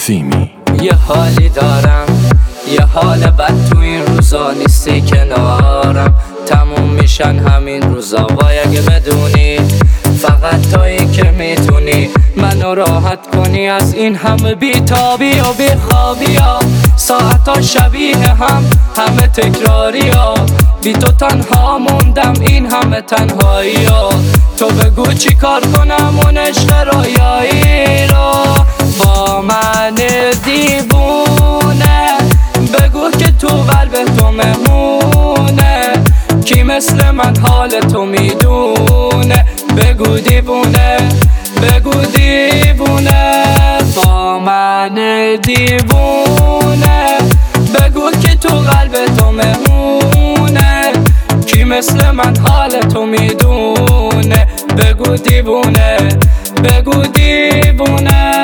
نسیمی. یه حالی دارم، یه حال بد تو این روزا نیستی کنارم. تموم میشن همین روزا، وای اگه بدونی فقط تویی که میتونی منو راحت کنی از این همه بیتابی و بیخوابی ها. ساعتا شبیه همه تکراری ها. بی تو تنها موندم این همه تنهایی ها. تو بگو چی کار کنم اون عشق رویایی رو با من دیوونه. بگو که تو قلب تو مهمونه، کی مثل من حال تو میدونه. بگو دیوونه، بگو دیوونه با من دیوونه. بگو که تو قلب تو مهمونه، کی مثل من حال تو میدونه. بگو دیوونه، بگو دیوونه.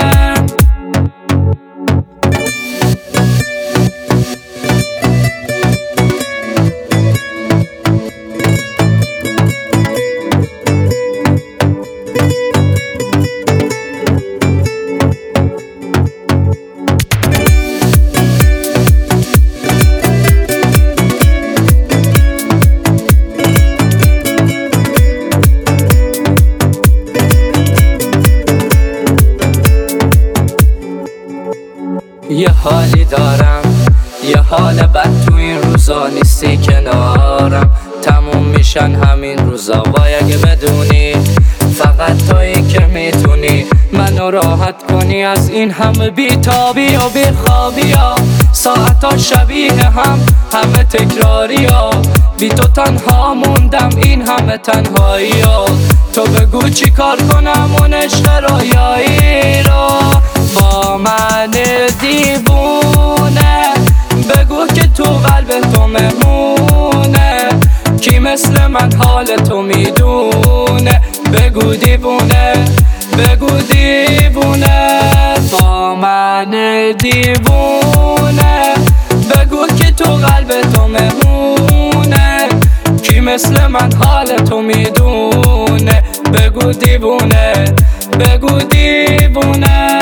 یه حالی دارم، یه حال بد تو این روزا نیستی کنارم. تموم میشن همین روزا، وای اگه بدونی فقط تویی که میتونی منو راحت کنی از این همه بیتابی و بیخوابی ها. ساعتا شبیه همه تکراری ها. بی تو تنها موندم این همه تنهایی ها. تو بگو چی کار کنم اون عشق رویایی رو با من دیوونه. بگو که تو قلب تو مهمونه، کی مثل من حال تو میدونه. بگو دیوونه، بگو دیوونه با من دیوونه. بگو که تو قلب تو مهمونه، کی مثل من حال تو میدونه. بگو دیوونه، بگو دیوونه.